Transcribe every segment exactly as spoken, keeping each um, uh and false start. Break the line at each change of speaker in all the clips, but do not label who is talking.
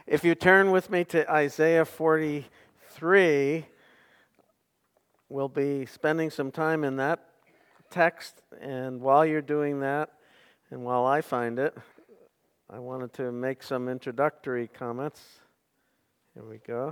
If you turn with me to Isaiah forty-three, we'll be spending some time in that text. And while you're doing that, and while I find it, I wanted to make some introductory comments. Here we go.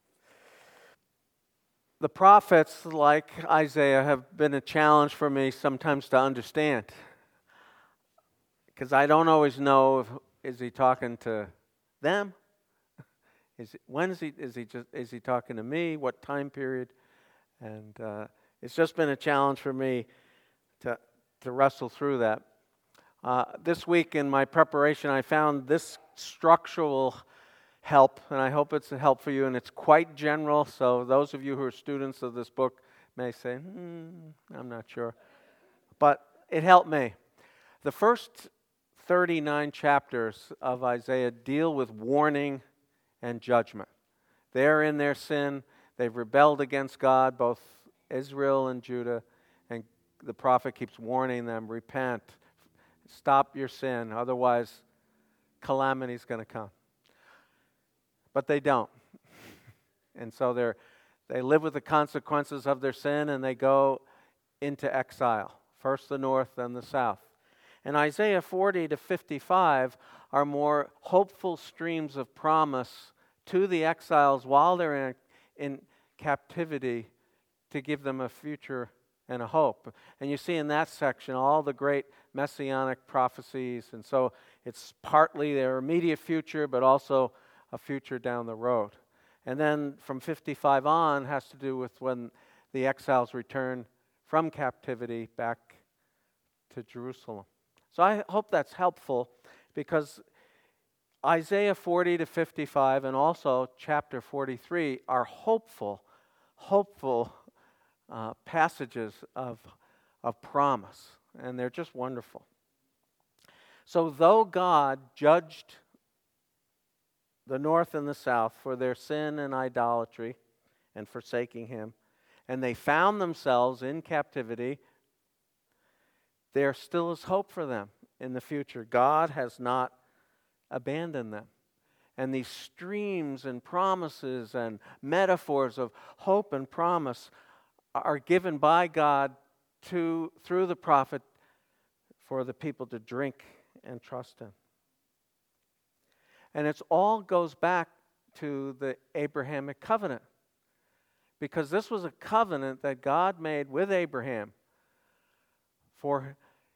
The prophets, like Isaiah, have been a challenge for me sometimes to understand. Because I don't always know if is he talking to them? Is it, when is he is he just is he talking to me? What time period? And uh, it's just been a challenge for me to to wrestle through that. Uh, this week in my preparation, I found this structural help, and I hope it's a help for you. And it's quite general, so those of you who are students of this book may say, hmm, "I'm not sure," but it helped me. The first thirty-nine chapters of Isaiah deal with warning and judgment. They're in their sin. They've rebelled against God, both Israel and Judah, and the prophet keeps warning them, repent, stop your sin, otherwise calamity is going to come. But they don't. And so they're they live with the consequences of their sin, and they go into exile, first the north, then the south. And Isaiah forty to fifty-five are more hopeful streams of promise to the exiles while they're in, in captivity to give them a future and a hope. And you see in that section all the great messianic prophecies. And so it's partly their immediate future, but also a future down the road. And then from fifty-five on has to do with when the exiles return from captivity back to Jerusalem. So I hope that's helpful, because Isaiah forty to fifty-five and also chapter forty-three are hopeful, hopeful uh, passages of, of promise, and they're just wonderful. So though God judged the north and the south for their sin and idolatry and forsaking Him, and they found themselves in captivity, there still is hope for them in the future. God has not abandoned them. And these streams and promises and metaphors of hope and promise are given by God to through the prophet for the people to drink and trust Him. And it all goes back to the Abrahamic covenant, because this was a covenant that God made with Abraham for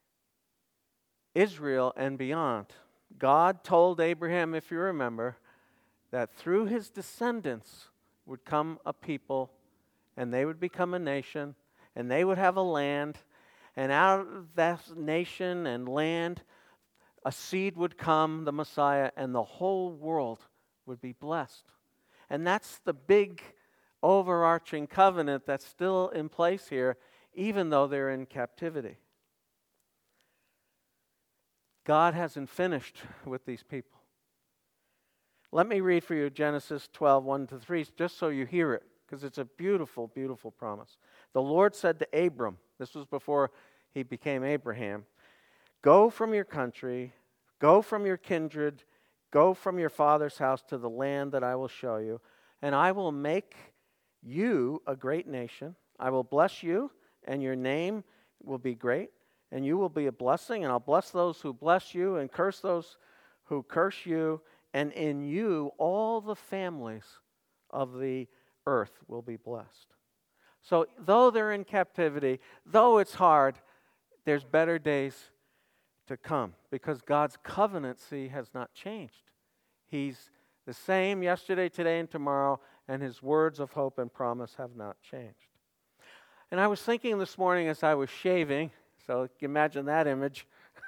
Israel and beyond. God told Abraham, if you remember, that through his descendants would come a people, and they would become a nation, and they would have a land, and out of that nation and land, a seed would come, the Messiah, and the whole world would be blessed. And that's the big overarching covenant that's still in place here, even though they're in captivity. God hasn't finished with these people. Let me read for you Genesis twelve, one to three, just so you hear it, because it's a beautiful, beautiful promise. The Lord said to Abram, this was before he became Abraham, "Go from your country, go from your kindred, go from your father's house to the land that I will show you, and I will make you a great nation. I will bless you, and your name will be great. And you will be a blessing, and I'll bless those who bless you and curse those who curse you. And in you all the families of the earth will be blessed." So though they're in captivity, though it's hard, there's better days to come, because God's covenant, see, has not changed. He's the same yesterday, today, and tomorrow, and His words of hope and promise have not changed. And I was thinking this morning as I was shaving, so imagine that image.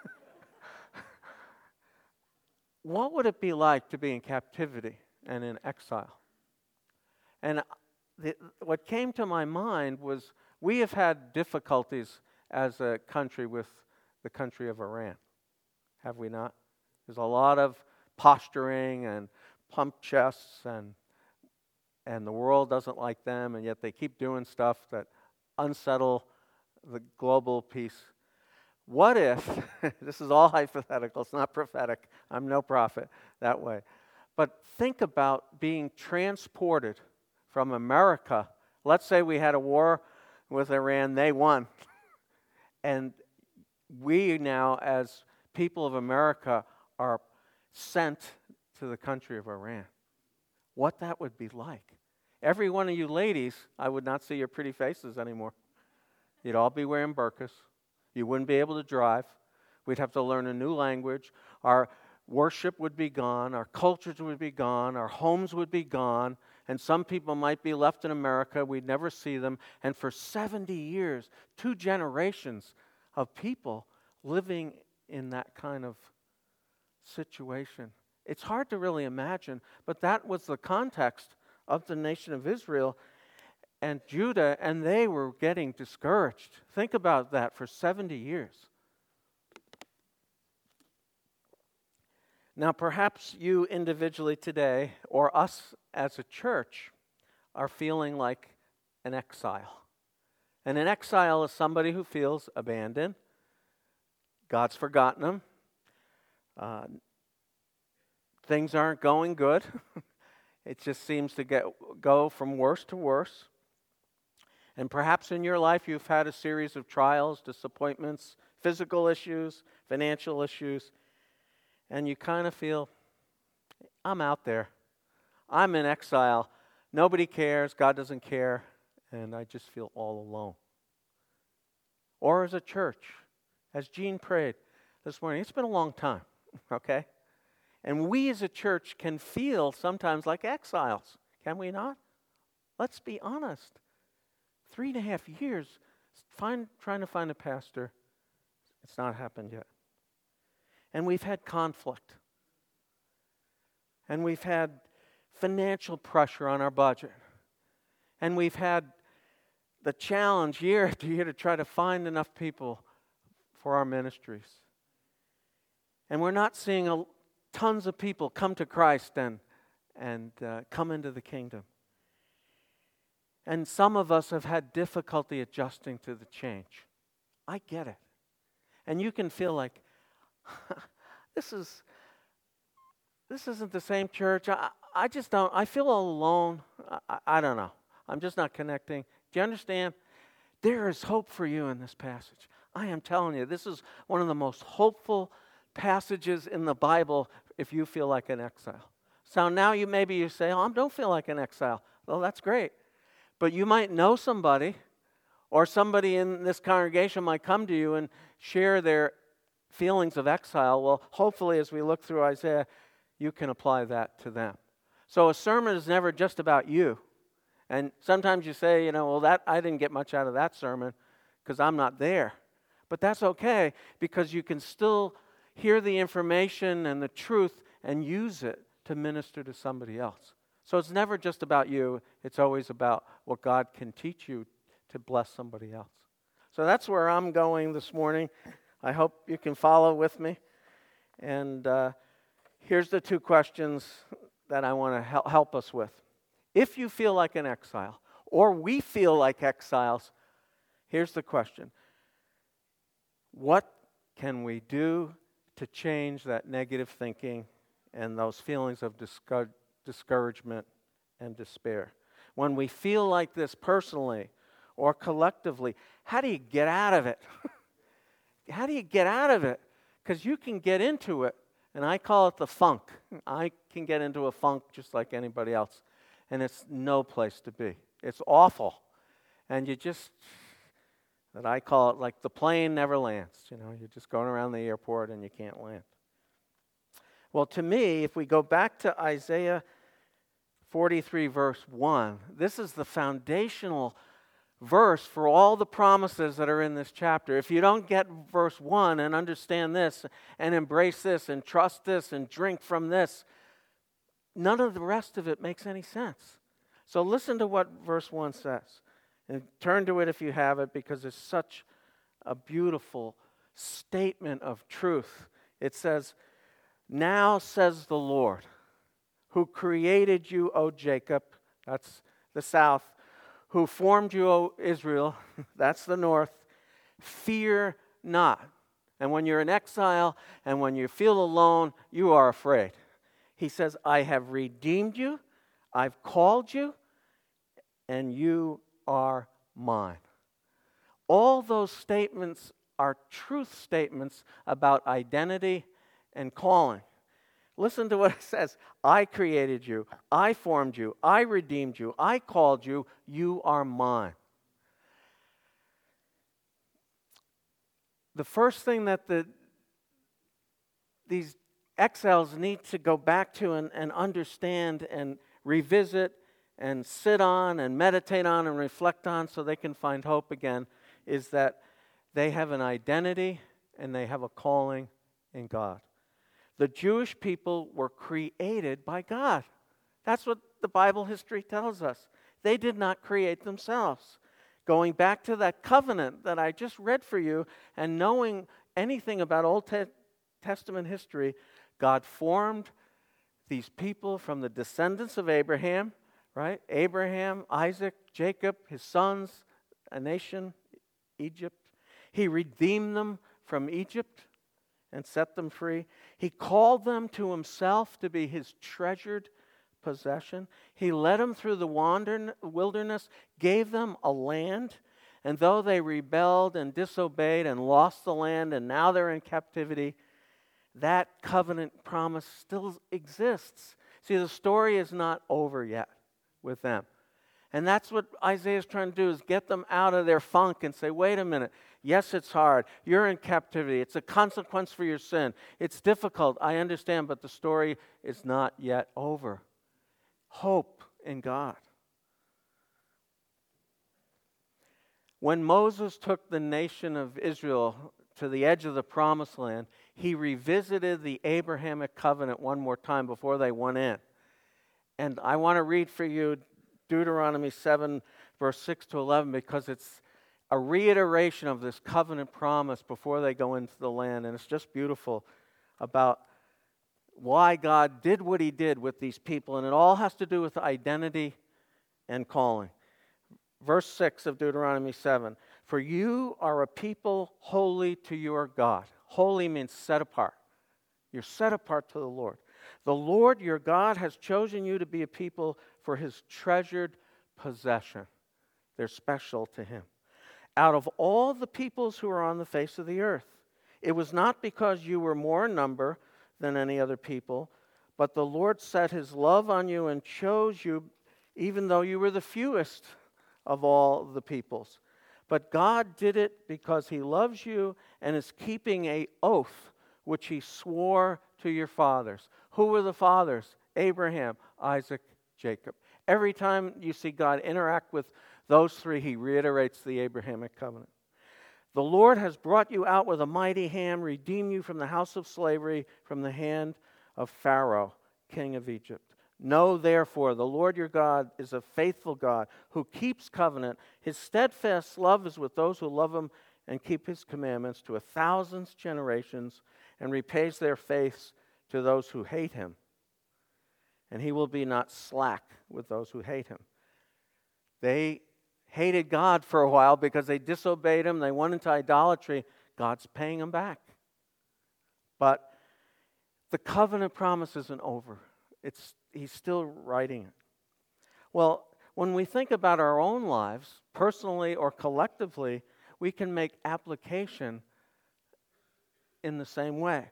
What would it be like to be in captivity and in exile? And the, what came to my mind was we have had difficulties as a country with the country of Iran. Have we not? There's a lot of posturing and pump chests, and and the world doesn't like them, and yet they keep doing stuff that unsettle the global peace. What if, this is all hypothetical, it's not prophetic, I'm no prophet that way, But think about being transported from America. Let's say we had a war with Iran, they won. And we now, as people of America, are sent to the country of Iran. What that would be like. Every one of you ladies, I would not see your pretty faces anymore. You'd all be wearing burqas. You wouldn't be able to drive. We'd have to learn a new language. Our worship would be gone. Our cultures would be gone. Our homes would be gone. And some people might be left in America. We'd never see them. And for seventy years, two generations of people living in that kind of situation. It's hard to really imagine, but that was the context of the nation of Israel and Judah, and they were getting discouraged. Think about that for seventy years. Now, perhaps you individually today, or us as a church, are feeling like an exile. And an exile is somebody who feels abandoned. God's forgotten them. Uh, things aren't going good. It just seems to get go from worse to worse. And perhaps in your life you've had a series of trials, disappointments, physical issues, financial issues, and you kind of feel, I'm out there. I'm in exile. Nobody cares. God doesn't care. And I just feel all alone. Or as a church, as Jean prayed this morning, it's been a long time, okay? And we as a church can feel sometimes like exiles, can we not? Let's be honest. Three and a half years find, trying to find a pastor, it's not happened yet. And we've had conflict. And we've had financial pressure on our budget. And we've had the challenge year after year to try to find enough people for our ministries. And we're not seeing a, tons of people come to Christ and, and uh, come into the kingdom. And some of us have had difficulty adjusting to the change. I get it. And you can feel like, this is, this isn't the same church. I, I just don't, I feel all alone. I, I don't know. I'm just not connecting. Do you understand? There is hope for you in this passage. I am telling you, this is one of the most hopeful passages in the Bible if you feel like an exile. So now you maybe you say, oh, I don't feel like an exile. Well, that's great. But you might know somebody, or somebody in this congregation might come to you and share their feelings of exile. Well, hopefully as we look through Isaiah, you can apply that to them. So a sermon is never just about you. And sometimes you say, you know, well, that I didn't get much out of that sermon because I'm not there. But that's okay, because you can still hear the information and the truth and use it to minister to somebody else. So it's never just about you. It's always about what God can teach you to bless somebody else. So that's where I'm going this morning. I hope you can follow with me. And uh, here's the two questions that I want to hel- help us with. If you feel like an exile, or we feel like exiles, here's the question. What can we do to change that negative thinking and those feelings of discour- discouragement and despair? When we feel like this personally or collectively, how do you get out of it? How do you get out of it? Because you can get into it, and I call it the funk. I can get into a funk just like anybody else, and it's no place to be. It's awful, and you just, that I call it like the plane never lands. You know, you're just going around the airport and you can't land. Well, to me, if we go back to Isaiah forty-three, verse one, this is the foundational verse for all the promises that are in this chapter. If you don't get verse one and understand this and embrace this and trust this and drink from this, none of the rest of it makes any sense. So listen to what verse one says. And turn to it if you have it, because it's such a beautiful statement of truth. It says, "Now says the Lord, who created you, O Jacob," that's the south, "who formed you, O Israel," that's the north, "fear not." And when you're in exile and when you feel alone, you are afraid. He says, I have redeemed you, I've called you, and you are mine. All those statements are truth statements about identity and calling. Listen to what it says. I created you. I formed you. I redeemed you. I called you. You are mine. The first thing that the these exiles need to go back to and, and understand and revisit and sit on and meditate on and reflect on so they can find hope again is that they have an identity and they have a calling in God. The Jewish people were created by God. That's what the Bible history tells us. They did not create themselves. Going back to that covenant that I just read for you and knowing anything about Old Te- Testament history, God formed these people from the descendants of Abraham, right? Abraham, Isaac, Jacob, his sons, a nation, Egypt. He redeemed them from Egypt and set them free. He called them to himself to be his treasured possession. He led them through the wander- wilderness, gave them a land, and though they rebelled and disobeyed and lost the land and now they're in captivity, that covenant promise still exists. See, the story is not over yet with them. And that's what Isaiah is trying to do, is get them out of their funk and say, wait a minute, yes, it's hard. You're in captivity. It's a consequence for your sin. It's difficult, I understand, but the story is not yet over. Hope in God. When Moses took the nation of Israel to the edge of the promised land, he revisited the Abrahamic covenant one more time before they went in. And I want to read for you Deuteronomy seven, verse six to eleven, because it's a reiteration of this covenant promise before they go into the land. And it's just beautiful about why God did what he did with these people. And it all has to do with identity and calling. Verse six of Deuteronomy seven. For you are a people holy to your God. Holy means set apart. You're set apart to the Lord. The Lord your God has chosen you to be a people for his treasured possession. They're special to him. Out of all the peoples who are on the face of the earth, it was not because you were more in number than any other people, but the Lord set his love on you and chose you even though you were the fewest of all the peoples. But God did it because he loves you and is keeping an oath which he swore to your fathers. Who were the fathers? Abraham, Isaac, Jacob. Every time you see God interact with those three, he reiterates the Abrahamic covenant. The Lord has brought you out with a mighty hand, redeemed you from the house of slavery, from the hand of Pharaoh, king of Egypt. Know therefore, the Lord your God is a faithful God who keeps covenant. His steadfast love is with those who love him and keep his commandments to a thousand generations, and repays their faiths to those who hate him. And he will be not slack with those who hate him. They hated God for a while because they disobeyed him. They went into idolatry. God's paying them back. But the covenant promise isn't over. It's, he's still writing it. Well, when we think about our own lives, personally or collectively, we can make application in the same way.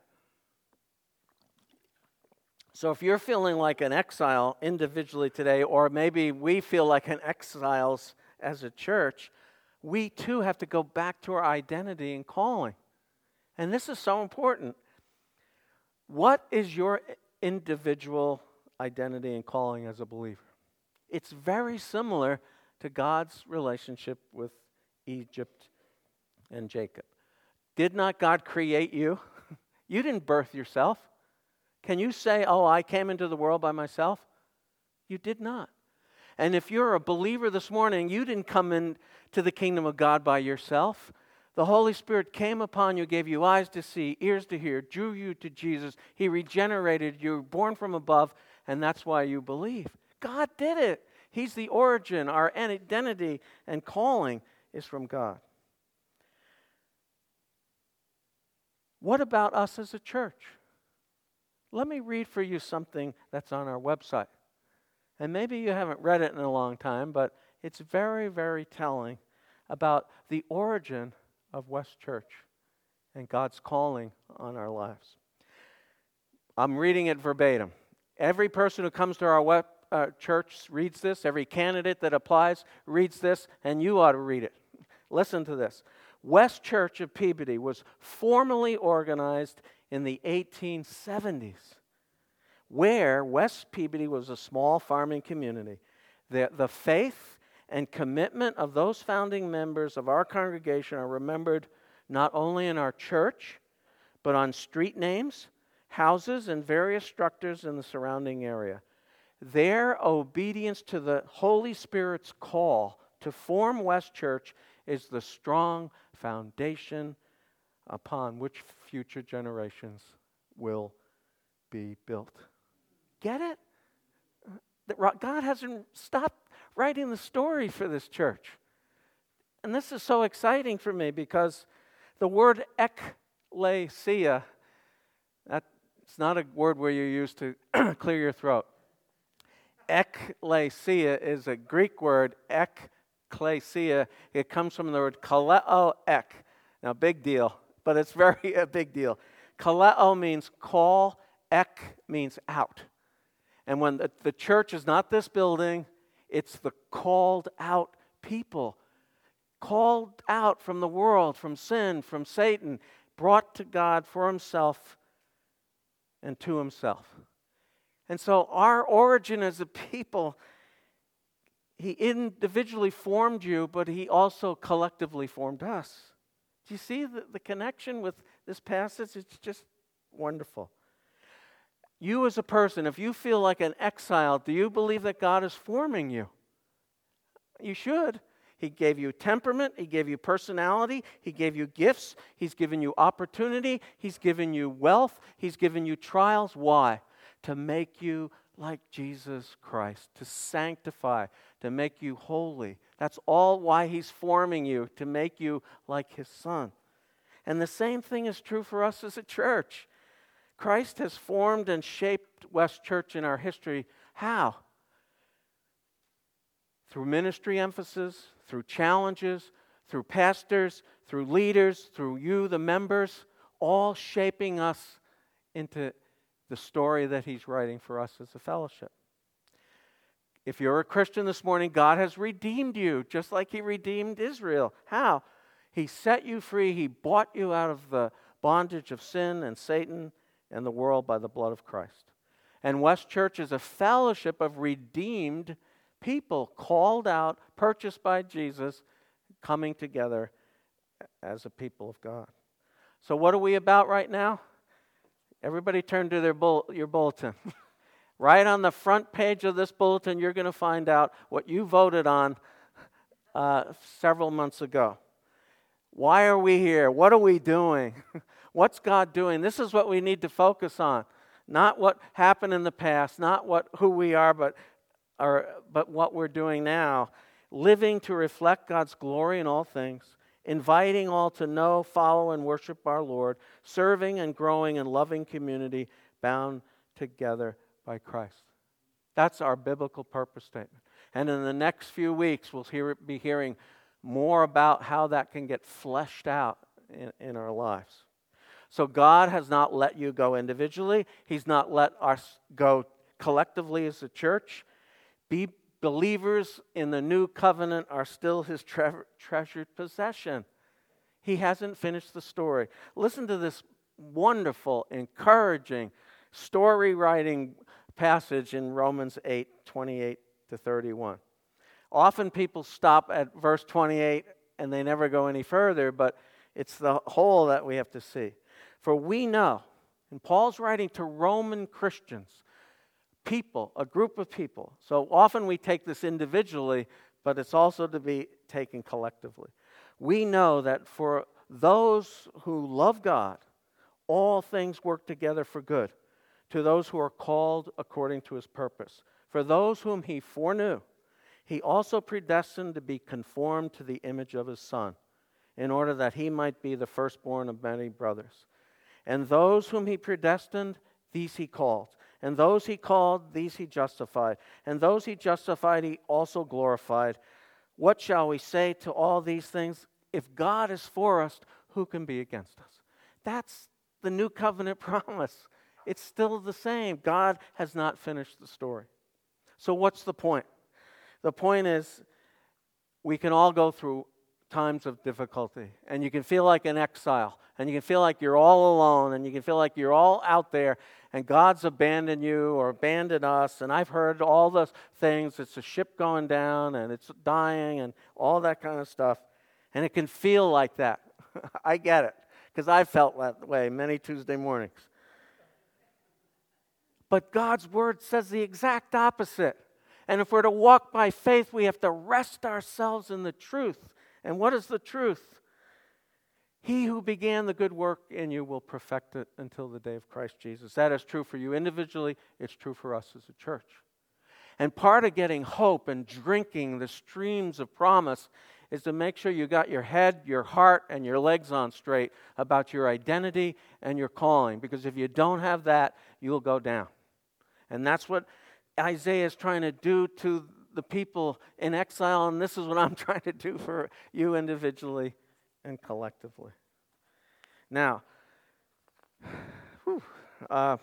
So if you're feeling like an exile individually today, or maybe we feel like an exiles as a church, we too have to go back to our identity and calling. And this is so important. What is your individual identity and calling as a believer? It's very similar to God's relationship with Egypt and Jacob. Did not God create you? You didn't birth yourself. Can you say, oh, I came into the world by myself? You did not. And if you're a believer this morning, you didn't come into the kingdom of God by yourself. The Holy Spirit came upon you, gave you eyes to see, ears to hear, drew you to Jesus. He regenerated you, born from above, and that's why you believe. God did it. He's the origin. Our identity and calling is from God. What about us as a church? Let me read for you something that's on our website. And maybe you haven't read it in a long time, but it's very, very telling about the origin of West Church and God's calling on our lives. I'm reading it verbatim. Every person who comes to our web, uh, church reads this. Every candidate that applies reads this, and you ought to read it. Listen to this. West Church of Peabody was formally organized in the eighteen seventies, where West Peabody was a small farming community. The, the faith and commitment of those founding members of our congregation are remembered not only in our church, but on street names, houses, and various structures in the surrounding area. Their obedience to the Holy Spirit's call to form West Church is the strong foundation upon which future generations will be built. Get it? God hasn't stopped writing the story for this church. And this is so exciting for me because the word ekklesia, that, it's not a word where you use to clear your throat. Ekklesia is a Greek word, ekklesia. It comes from the word kaleo ek. Now, big deal, but it's very a big deal. Kaleo means call, ek means out. And when the, the church is not this building, it's the called out people. Called out from the world, from sin, from Satan, brought to God for himself and to himself. And so our origin as a people, he individually formed you, but he also collectively formed us. Do you see the, the connection with this passage? It's just wonderful. You as a person, if you feel like an exile, do you believe that God is forming you? You should. He gave you temperament. He gave you personality. He gave you gifts. He's given you opportunity. He's given you wealth. He's given you trials. Why? To make you like Jesus Christ, to sanctify, to make you holy. That's all why he's forming you, to make you like his Son. And the same thing is true for us as a church. Christ has formed and shaped West Church in our history. How? Through ministry emphasis, through challenges, through pastors, through leaders, through you, the members, all shaping us into the story that he's writing for us as a fellowship. If you're a Christian this morning, God has redeemed you, just like he redeemed Israel. How? He set you free. He bought you out of the bondage of sin and Satan and the world by the blood of Christ. And West Church is a fellowship of redeemed people, called out, purchased by Jesus, coming together as a people of God. So what are we about right now? Everybody turn to their bull, your bulletin. Right on the front page of this bulletin, you're going to find out what you voted on uh, several months ago. Why are we here? What are we doing? What's God doing? This is what we need to focus on. Not what happened in the past, not what who we are, but, or, but what we're doing now. Living to reflect God's glory in all things, inviting all to know, follow, and worship our Lord, serving and growing in loving community, bound together by Christ. That's our biblical purpose statement. And in the next few weeks, we'll hear, be hearing more about how that can get fleshed out in, in our lives. So God has not let you go individually. He's not let us go collectively as a church. Be believers in the new covenant are still his tre- treasured possession. He hasn't finished the story. Listen to this wonderful, encouraging, story-writing passage in Romans eight, twenty-eight to thirty-one. Often people stop at verse twenty-eight and they never go any further, but it's the whole that we have to see. For we know, and Paul's writing to Roman Christians, people, a group of people. So often we take this individually, but it's also to be taken collectively. We know that for those who love God, all things work together for good, to those who are called according to his purpose. For those whom he foreknew, he also predestined to be conformed to the image of his Son, in order that he might be the firstborn of many brothers. And those whom he predestined, these he called. And those he called, these he justified. And those he justified, he also glorified. What shall we say to all these things? If God is for us, who can be against us? That's the new covenant promise. It's still the same. God has not finished the story. So what's the point? The point is, we can all go through times of difficulty, and you can feel like an exile, and you can feel like you're all alone, and you can feel like you're all out there, and God's abandoned you or abandoned us, and I've heard all those things. It's a ship going down, and it's dying, and all that kind of stuff, and it can feel like that. I get it, because I felt that way many Tuesday mornings. But God's Word says the exact opposite. And if we're to walk by faith, we have to rest ourselves in the truth. And what is the truth? He who began the good work in you will perfect it until the day of Christ Jesus. That is true for you individually. It's true for us as a church. And part of getting hope and drinking the streams of promise is to make sure you got your head, your heart, and your legs on straight about your identity and your calling. Because if you don't have that, you'll go down. And that's what Isaiah is trying to do to the people in exile, and this is what I'm trying to do for you individually and collectively. Now, whew, uh,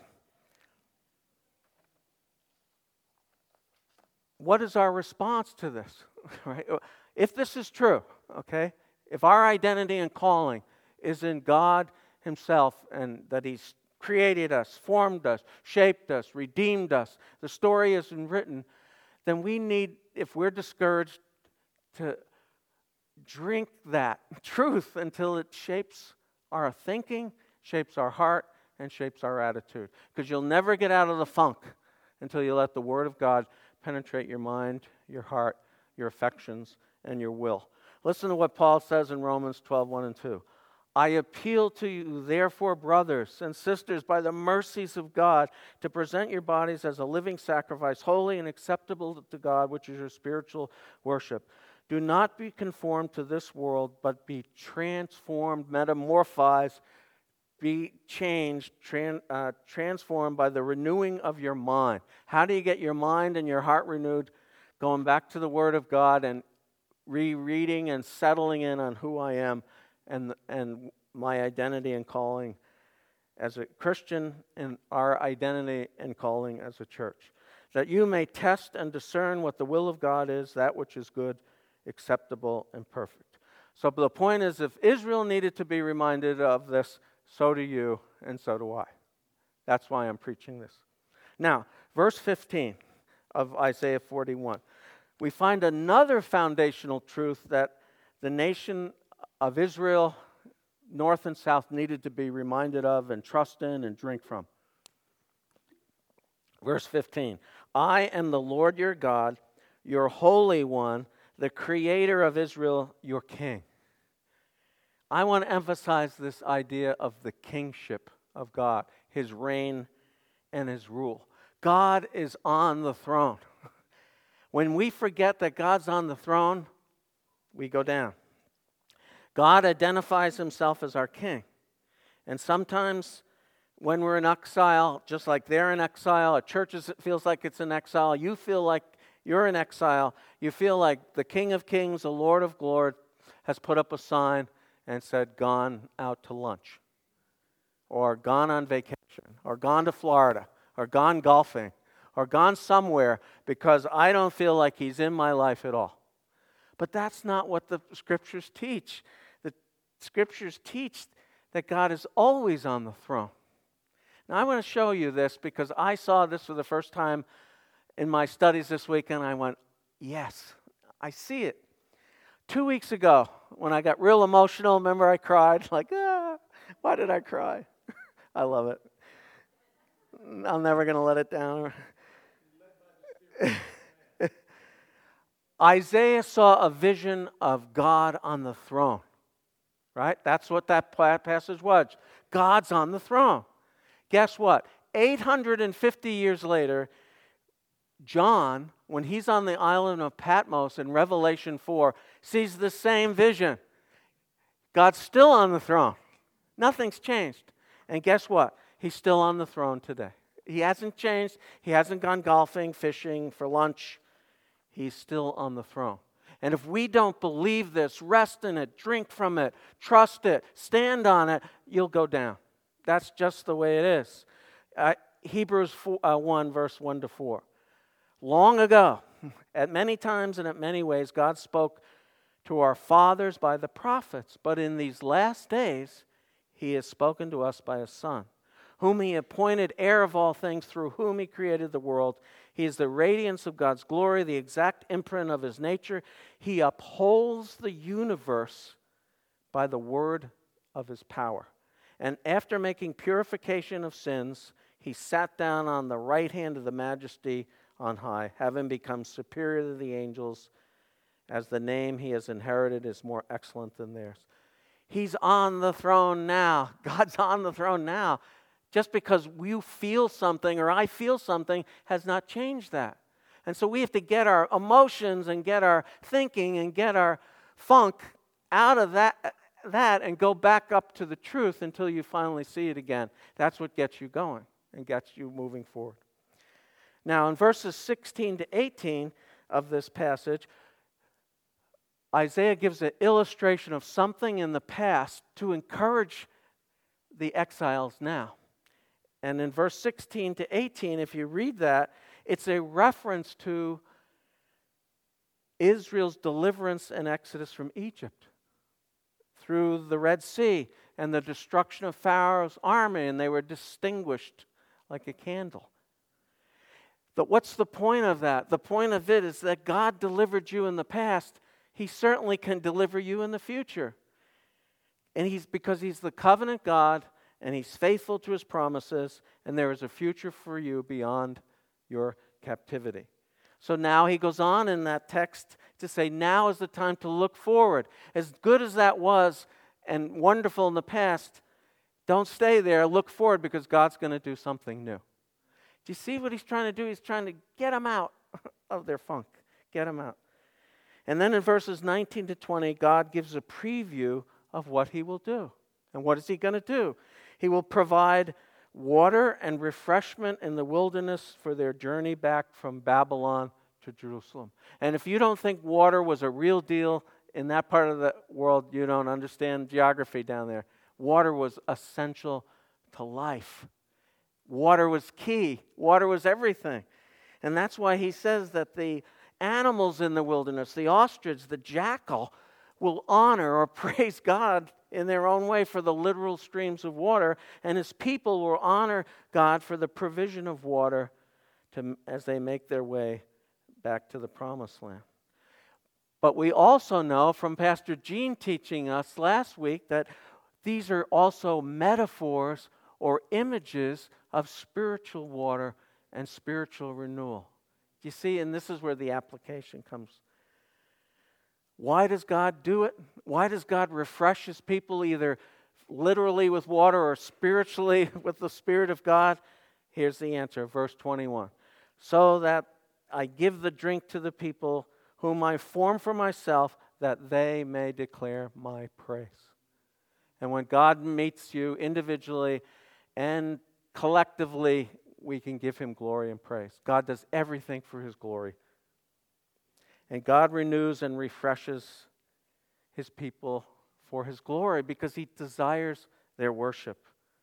what is our response to this? Right? If this is true, okay, if our identity and calling is in God Himself and that He's created us, formed us, shaped us, redeemed us, the story isn't written, then we need, if we're discouraged, to drink that truth until it shapes our thinking, shapes our heart, and shapes our attitude. Because you'll never get out of the funk until you let the Word of God penetrate your mind, your heart, your affections, and your will. Listen to what Paul says in Romans twelve, one and two. I appeal to you, therefore, brothers and sisters, by the mercies of God, to present your bodies as a living sacrifice, holy and acceptable to God, which is your spiritual worship. Do not be conformed to this world, but be transformed, metamorphized, be changed, tran, uh, transformed by the renewing of your mind. How do you get your mind and your heart renewed? Going back to the Word of God and rereading and settling in on who I am and and my identity and calling as a Christian and our identity and calling as a church. That you may test and discern what the will of God is, that which is good, acceptable, and perfect. So the point is, if Israel needed to be reminded of this, so do you, and so do I. That's why I'm preaching this. Now, verse fifteen of Isaiah forty-one. We find another foundational truth that the nation of Israel, north and south, needed to be reminded of and trust in and drink from. Verse fifteen. I am the Lord your God, your Holy One, the Creator of Israel, your King. I want to emphasize this idea of the kingship of God, His reign and His rule. God is on the throne. When we forget that God's on the throne, we go down. God identifies Himself as our King. And sometimes when we're in exile, just like they're in exile, a church is, feels like it's in exile, you feel like you're in exile, you feel like the King of Kings, the Lord of Lords, has put up a sign and said, gone out to lunch, or gone on vacation, or gone to Florida, or gone golfing, or gone somewhere because I don't feel like He's in my life at all. But that's not what the Scriptures teach. The Scriptures teach that God is always on the throne. Now, I want to show you this because I saw this for the first time in my studies this week, and I went, yes, I see it. Two weeks ago, when I got real emotional, remember I cried? Like, ah, why did I cry? I love it. I'm never going to let it down. Isaiah saw a vision of God on the throne, right? That's what that passage was. God's on the throne. Guess what? eight hundred fifty years later, John, when he's on the island of Patmos in Revelation four, sees the same vision. God's still on the throne. Nothing's changed. And guess what? He's still on the throne today. He hasn't changed. He hasn't gone golfing, fishing, for lunch. He's still on the throne. And if we don't believe this, rest in it, drink from it, trust it, stand on it, you'll go down. That's just the way it is. Uh, Hebrews four, uh, one, verse one to four. Long ago, at many times and at many ways, God spoke to our fathers by the prophets. But in these last days, He has spoken to us by His Son, whom He appointed heir of all things, through whom He created the world. He is the radiance of God's glory, the exact imprint of His nature. He upholds the universe by the word of His power. And after making purification of sins, He sat down on the right hand of the Majesty on high, having become superior to the angels, as the name He has inherited is more excellent than theirs. He's on the throne now. God's on the throne now. Just because you feel something or I feel something has not changed that. And so we have to get our emotions and get our thinking and get our funk out of that, that and go back up to the truth until you finally see it again. That's what gets you going and gets you moving forward. Now, in verses sixteen to eighteen of this passage, Isaiah gives an illustration of something in the past to encourage the exiles now. And in verse sixteen to eighteen, if you read that, it's a reference to Israel's deliverance and exodus from Egypt through the Red Sea and the destruction of Pharaoh's army, and they were distinguished like a candle. But what's the point of that? The point of it is that God delivered you in the past. He certainly can deliver you in the future. And he's because He's the covenant God, and He's faithful to His promises, and there is a future for you beyond your captivity. So now he goes on in that text to say, now is the time to look forward. As good as that was and wonderful in the past, don't stay there. Look forward, because God's going to do something new. Do you see what He's trying to do? He's trying to get them out of their funk. Get them out. And then in verses nineteen to twenty, God gives a preview of what He will do. And what is He going to do? He will provide water and refreshment in the wilderness for their journey back from Babylon to Jerusalem. And if you don't think water was a real deal in that part of the world, you don't understand geography down there. Water was essential to life. Water was key. Water was everything. And that's why He says that the animals in the wilderness, the ostrich, the jackal, will honor or praise God in their own way for the literal streams of water, and His people will honor God for the provision of water to, as they make their way back to the promised land. But we also know from Pastor Gene teaching us last week that these are also metaphors or images of spiritual water and spiritual renewal. You see, and this is where the application comes. Why does God do it? Why does God refresh His people either literally with water or spiritually with the Spirit of God? Here's the answer, verse twenty-one. So that I give the drink to the people whom I form for myself, that they may declare my praise. And when God meets you individually and collectively, we can give Him glory and praise. God does everything for His glory. And God renews and refreshes His people for His glory because He desires their worship.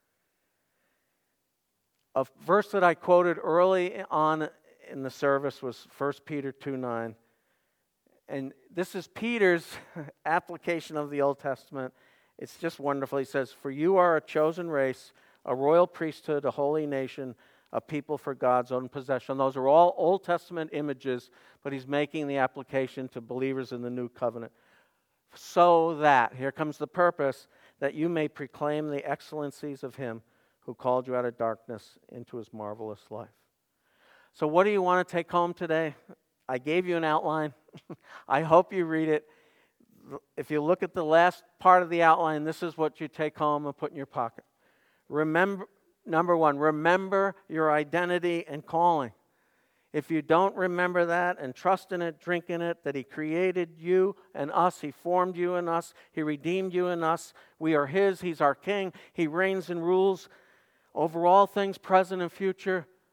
A verse that I quoted early on in the service was First Peter two nine. And this is Peter's application of the Old Testament. It's just wonderful. He says, "For you are a chosen race, a royal priesthood, a holy nation, a people for God's own possession." Those are all Old Testament images, but he's making the application to believers in the New Covenant. So that, here comes the purpose, that you may proclaim the excellencies of Him who called you out of darkness into His marvelous life. So what do you want to take home today? I gave you an outline. I hope you read it. If you look at the last part of the outline, this is what you take home and put in your pocket. Remember, number one, remember your identity and calling. If you don't remember that and trust in it, drink in it, that He created you and us, He formed you and us, He redeemed you and us, we are His, He's our King, He reigns and rules over all things present and future,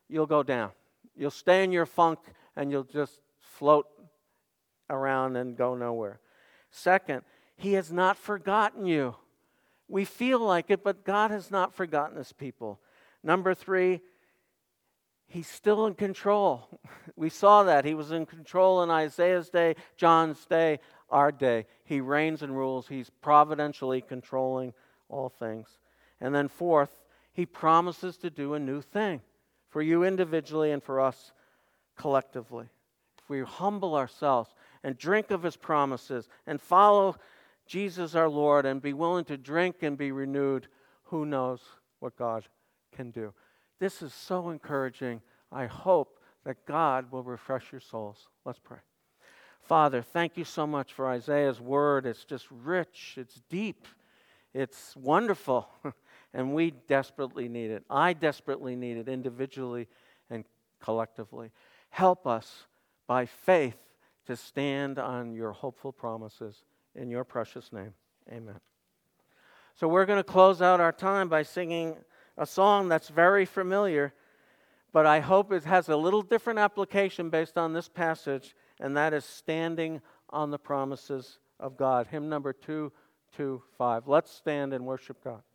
you'll go down. You'll stay in your funk and you'll just float around and go nowhere. Second, He has not forgotten you. We feel like it, but God has not forgotten His people. Number three, He's still in control. We saw that. He was in control in Isaiah's day, John's day, our day. He reigns and rules. He's providentially controlling all things. And then fourth, He promises to do a new thing for you individually and for us collectively. If we humble ourselves and drink of His promises and follow Jesus our Lord and be willing to drink and be renewed, who knows what God can do. This is so encouraging. I hope that God will refresh your souls. Let's pray. Father, thank you so much for Isaiah's word. It's just rich. It's deep. It's wonderful. And we desperately need it. I desperately need it individually and collectively. Help us by faith to stand on your hopeful promises. In your precious name, amen. So we're going to close out our time by singing a song that's very familiar, but I hope it has a little different application based on this passage, and that is Standing on the Promises of God. Hymn number two two five. Let's stand and worship God.